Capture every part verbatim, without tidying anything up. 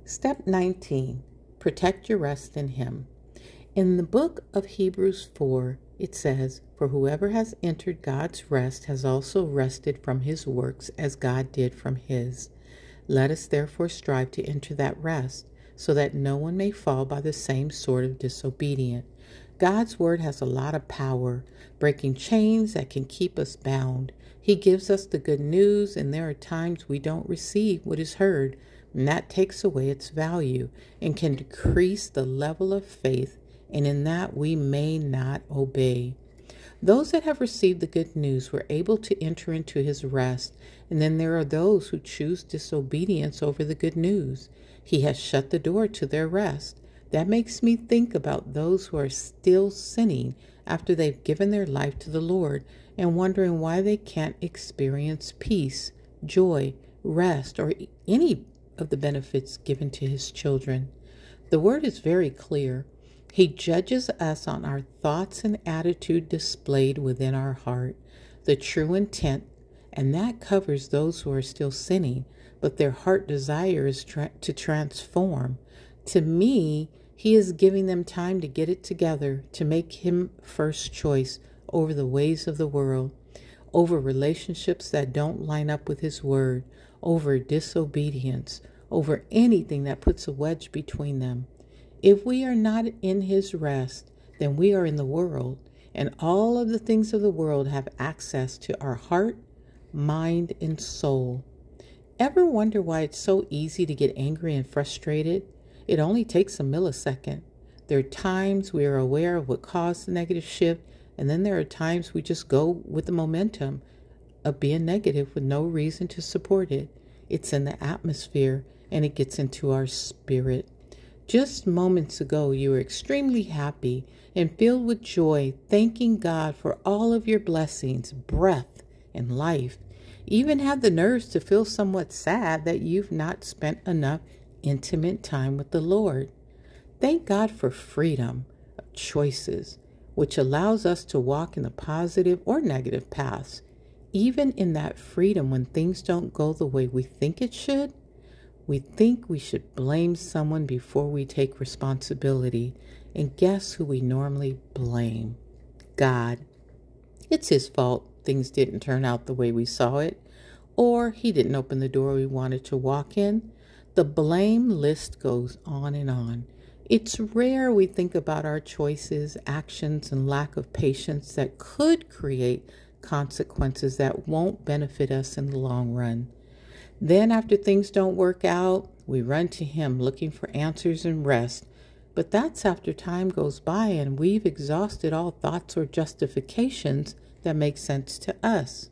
Step nineteen. Protect your rest in Him. In the book of Hebrews four, it says, "For whoever has entered God's rest has also rested from his works as God did from his. Let us therefore strive to enter that rest, so that no one may fall by the same sort of disobedience." God's word has a lot of power, breaking chains that can keep us bound. He gives us the good news, and there are times we don't receive what is heard, and that takes away its value and can decrease the level of faith, and in that we may not obey. Those that have received the good news were able to enter into his rest, and then there are those who choose disobedience over the good news. He has shut the door to their rest. That makes me think about those who are still sinning after they've given their life to the Lord and wondering why they can't experience peace, joy, rest, or any of the benefits given to his children. The word is very clear. He judges us on our thoughts and attitude displayed within our heart, the true intent, and that covers those who are still sinning, but their heart desire is tra- to transform. To me, he is giving them time to get it together, to make him first choice over the ways of the world, over relationships that don't line up with his word, over disobedience, over anything that puts a wedge between them. If we are not in his rest, then we are in the world, and all of the things of the world have access to our heart, mind, and soul. Ever wonder why it's so easy to get angry and frustrated? It only takes a millisecond. There are times we are aware of what caused the negative shift, and then there are times we just go with the momentum of being negative with no reason to support it. It's in the atmosphere, and it gets into our spirit. Just moments ago, you were extremely happy and filled with joy, thanking God for all of your blessings, breath, and life. Even have the nerves to feel somewhat sad that you've not spent enough intimate time with the Lord. Thank God for freedom of choices, which allows us to walk in the positive or negative paths. Even in that freedom, when things don't go the way we think it should, we think we should blame someone before we take responsibility. And guess who we normally blame? God. It's his fault things didn't turn out the way we saw it, or he didn't open the door we wanted to walk in. The blame list goes on and on. It's rare we think about our choices, actions, and lack of patience that could create consequences that won't benefit us in the long run. Then after things don't work out, we run to him looking for answers and rest. But that's after time goes by and we've exhausted all thoughts or justifications that make sense to us.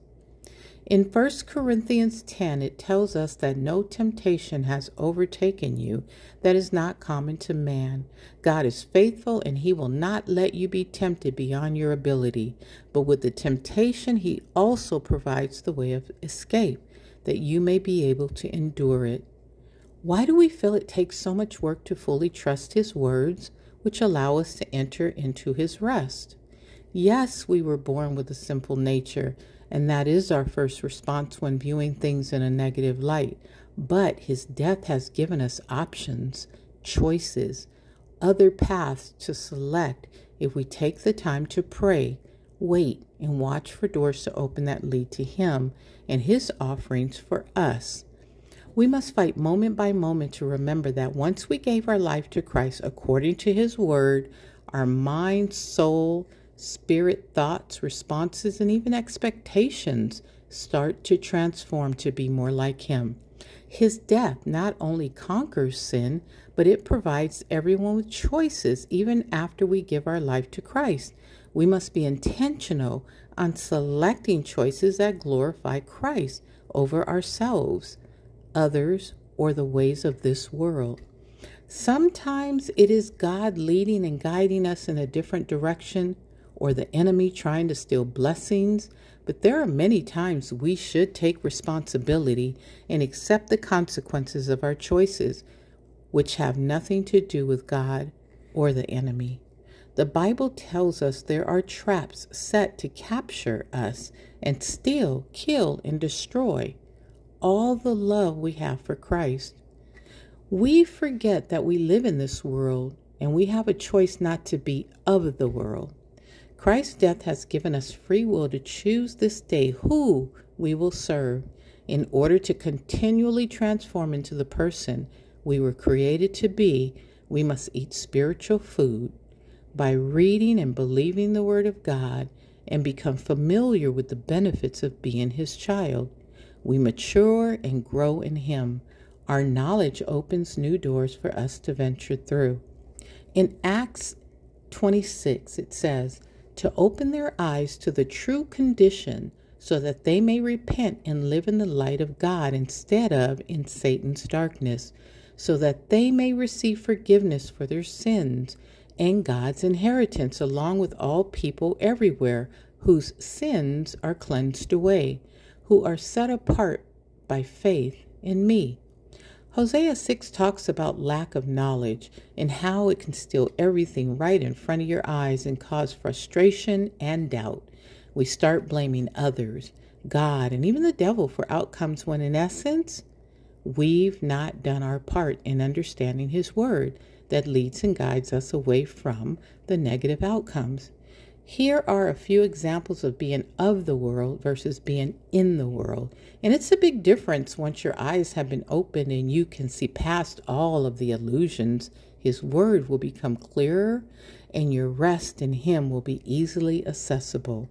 In First Corinthians ten, it tells us that no temptation has overtaken you that is not common to man. God is faithful, and he will not let you be tempted beyond your ability. But with the temptation, he also provides the way of escape, that you may be able to endure it. Why do we feel it takes so much work to fully trust his words, which allow us to enter into his rest? Yes, we were born with a sinful nature, and that is our first response when viewing things in a negative light. But his death has given us options, choices, other paths to select if we take the time to pray, wait, and watch for doors to open that lead to him and his offerings for us. We must fight moment by moment to remember that once we gave our life to Christ according to his word, our mind, soul, spirit, thoughts, responses, and even expectations start to transform to be more like him. His death not only conquers sin, but it provides everyone with choices even after we give our life to Christ. We must be intentional on selecting choices that glorify Christ over ourselves, others, or the ways of this world. Sometimes it is God leading and guiding us in a different direction, or the enemy trying to steal blessings, but there are many times we should take responsibility and accept the consequences of our choices, which have nothing to do with God or the enemy. The Bible tells us there are traps set to capture us and steal, kill, and destroy all the love we have for Christ. We forget that we live in this world and we have a choice not to be of the world. Christ's death has given us free will to choose this day who we will serve in order to continually transform into the person we were created to be. We must eat spiritual food by reading and believing the Word of God and become familiar with the benefits of being His child. We mature and grow in Him. Our knowledge opens new doors for us to venture through. In Acts twenty-six, it says, to open their eyes to the true condition so that they may repent and live in the light of God instead of in Satan's darkness, so that they may receive forgiveness for their sins and God's inheritance along with all people everywhere whose sins are cleansed away, who are set apart by faith in me. Hosea six talks about lack of knowledge and how it can steal everything right in front of your eyes and cause frustration and doubt. We start blaming others, God, and even the devil for outcomes when in essence, we've not done our part in understanding His Word that leads and guides us away from the negative outcomes. Here are a few examples of being of the world versus being in the world. And it's a big difference once your eyes have been opened and you can see past all of the illusions. His Word will become clearer and your rest in Him will be easily accessible.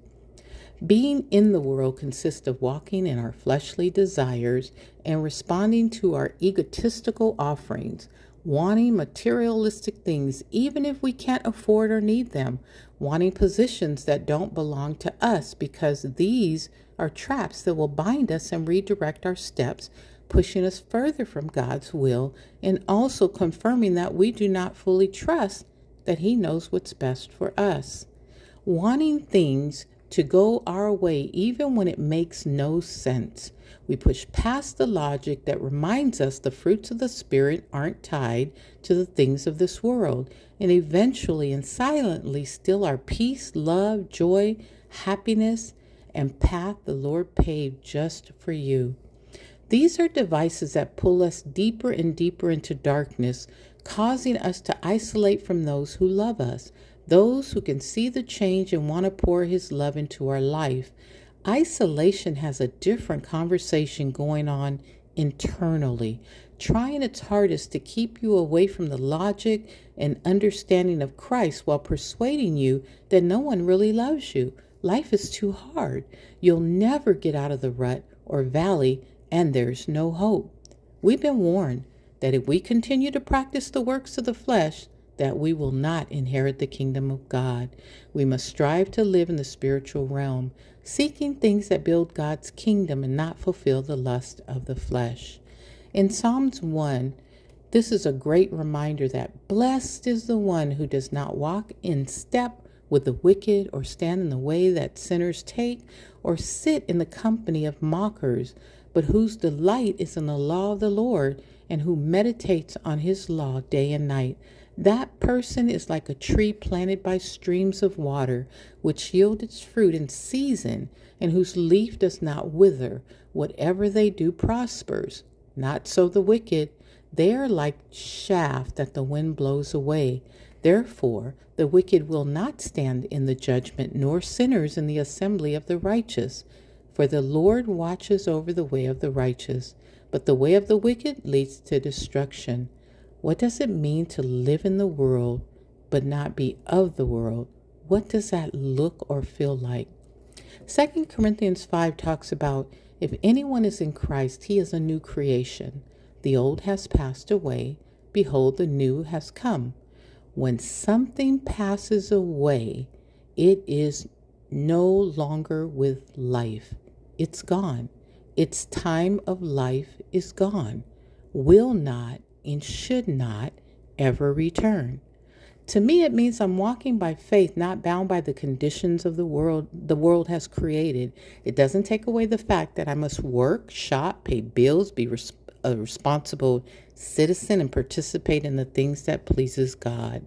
Being in the world consists of walking in our fleshly desires and responding to our egotistical offerings, wanting materialistic things even if we can't afford or need them, wanting positions that don't belong to us because these are traps that will bind us and redirect our steps, pushing us further from God's will and also confirming that we do not fully trust that He knows what's best for us. Wanting things to go our way even when it makes no sense. We push past the logic that reminds us the fruits of the Spirit aren't tied to the things of this world, and eventually and silently steal our peace, love, joy, happiness, and path the Lord paved just for you. These are devices that pull us deeper and deeper into darkness, causing us to isolate from those who love us, those who can see the change and want to pour His love into our life. Isolation has a different conversation going on internally, trying its hardest to keep you away from the logic and understanding of Christ while persuading you that no one really loves you. Life is too hard. You'll never get out of the rut or valley, and there's no hope. We've been warned that if we continue to practice the works of the flesh, that we will not inherit the kingdom of God. We must strive to live in the spiritual realm, seeking things that build God's kingdom and not fulfill the lust of the flesh. In Psalms one, this is a great reminder that blessed is the one who does not walk in step with the wicked or stand in the way that sinners take or sit in the company of mockers, but whose delight is in the law of the Lord and who meditates on His law day and night. That person is like a tree planted by streams of water, which yield its fruit in season, and whose leaf does not wither. Whatever they do prospers. Not so the wicked. They are like chaff that the wind blows away. Therefore, the wicked will not stand in the judgment, nor sinners in the assembly of the righteous. For the Lord watches over the way of the righteous, but the way of the wicked leads to destruction. What does it mean to live in the world but not be of the world? What does that look or feel like? Second Corinthians five talks about if anyone is in Christ, he is a new creation. The old has passed away. Behold, the new has come. When something passes away, it is no longer with life. It's gone. Its time of life is gone. Will not and should not ever return. To me, it means I'm walking by faith, not bound by the conditions of the world the world has created. It doesn't take away the fact that I must work, shop, pay bills, be res- a responsible citizen, and participate in the things that pleases God.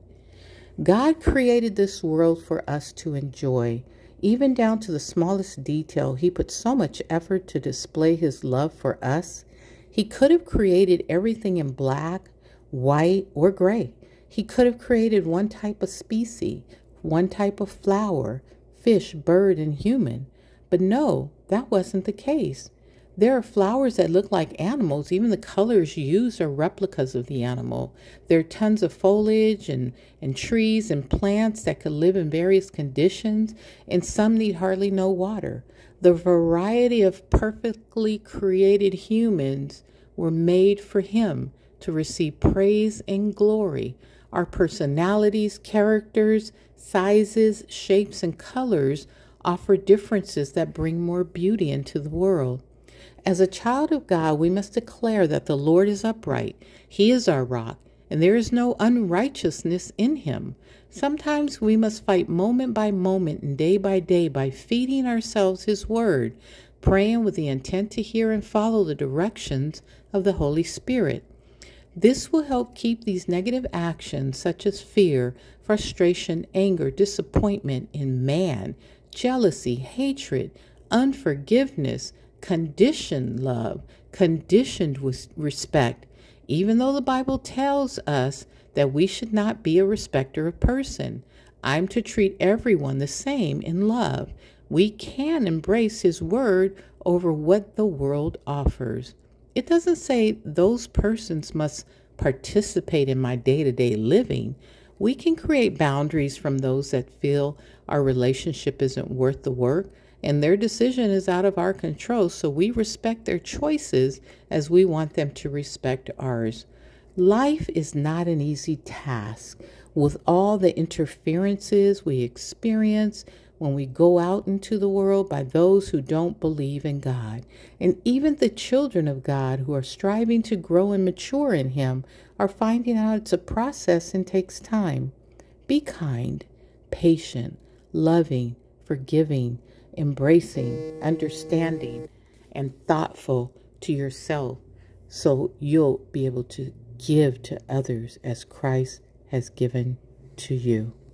God created this world for us to enjoy. Even down to the smallest detail, He put so much effort to display His love for us. He could have created everything in black white, or gray. He could have created one type of species, one type of flower, fish, bird, and human. But no, that wasn't the case. There are flowers that look like animals. Even the colors used are replicas of the animal. There are tons of foliage and, and trees and plants that could live in various conditions, and some need hardly no water. The variety of perfectly created humans were made for him to receive praise and glory. Our personalities, characters, sizes, shapes, and colors offer differences that bring more beauty into the world. As a child of God, we must declare that the Lord is upright. He is our rock, and there is no unrighteousness in him. Sometimes we must fight moment by moment and day by day by feeding ourselves his word, praying with the intent to hear and follow the directions of the Holy Spirit. This will help keep these negative actions such as fear, frustration, anger, disappointment in man, jealousy, hatred, unforgiveness, conditioned love, conditioned with respect, even though the Bible tells us that we should not be a respecter of person. I'm to treat everyone the same in love. We can embrace his word over what the world offers. It doesn't say those persons must participate in my day-to-day living. We can create boundaries from those that feel our relationship isn't worth the work, and their decision is out of our control, so we respect their choices as we want them to respect ours. Life is not an easy task with all the interferences we experience when we go out into the world by those who don't believe in God. And even the children of God who are striving to grow and mature in him are finding out it's a process and takes time. Be kind, patient, loving, forgiving, embracing, understanding, and thoughtful to yourself, so you'll be able to give to others as Christ has given to you.